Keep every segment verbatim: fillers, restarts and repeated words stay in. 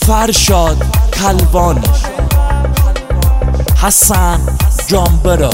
فرشاد کلوانی، حسن جانبرا.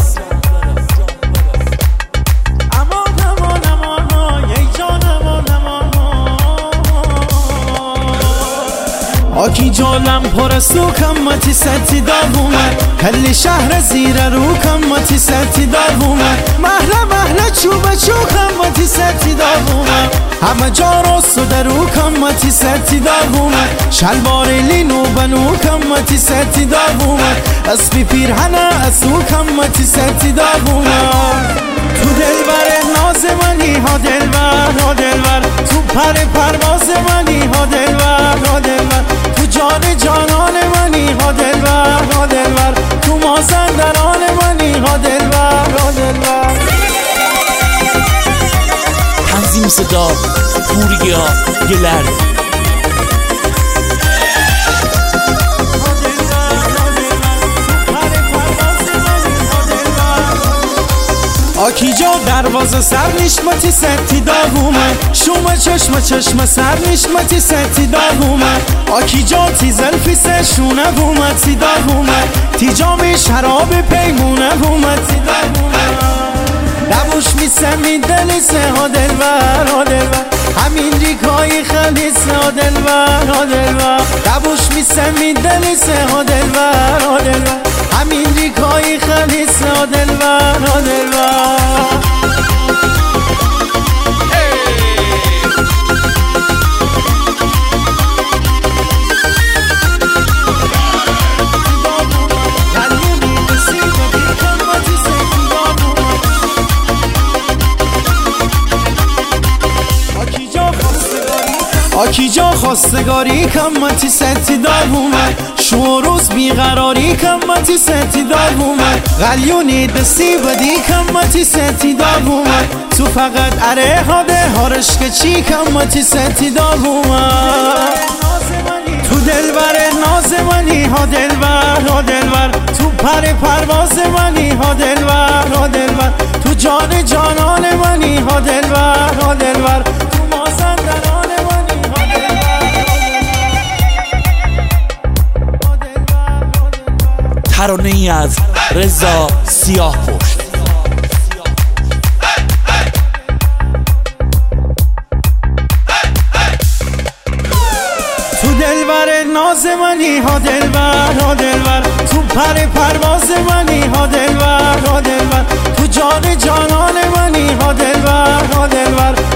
آکی جالم پر سو کمتی ستی داومه کل شهر زیر رو کمتی ستی داومه محله محله چوبه چو کمتی ستی داومه همه جا راستو درو کمتی ستی داومه شلوار لینو بنو کمتی ستی داومه اسبی پیرهنه اسو کمتی ستی داومه تو دلبر ناز منی ها دلبر ها دلبر تو پر پرواز منی ها دلبر ها دلبر تو جان جانان منی ها دلبر ها دلبر تو مازندران منی ها دلبر ها دلبر. تنظیم صدا پوریا گلر. آکی جا دروازه سر نشمتی ستی داغومه شوم چشم چشم سر نشمتی ستی داغومه آکی جا تی زلفی سشونه بومتی داغومه تی جام شراب پیمونه بومتی داغومه لبوش میسمی دلیسه ها دلبر ها دلبر همین ریکایی خلیسه ها دلبر ها دلبر لبوش میسمی دلیسه ها دلبر ها دلبر همین ریکایی خلیسه ها دلبر ها دلبر. آکی جا خواستگاری کمتی ستی داغومه شوروز بیقراری کمتی ستی داغومه غلیونی دستی بدی کمتی ستی داغومه تو فقط اره هاده هارش که چی کمتی ستی داغومه تو دلبر ناز منی ها دلبر ها دلبر تو پر پرواز منی ها دلبر ها دلبر تو جان جانان منی ها دلبر ها دلبر تو مازندران ترانه ای از رضا سیاهپشت. تو دلبر ناز منی ها دلبر ها دلبر تو پر پرواز منی ها دلبر ها دلبر تو جان جانان منی ها دلبر ها دلبر